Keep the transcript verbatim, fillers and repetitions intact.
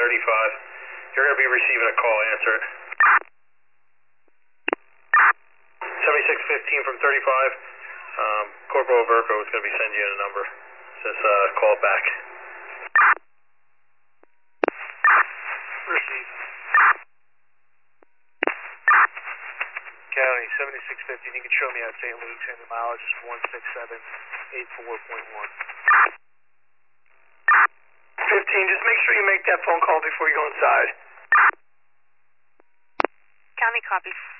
thirty-five. You're going to be receiving a call, answer it. seventy-six fifteen from thirty-five. Um, Corporal Verco is going to be sending you a number. Says uh, call back. Receive. County, seventy-six fifteen, you can show me at Saint Luke's and the mileage is one six seven eight four point one. fifteen, just make sure you make that phone call before you go inside. County copy.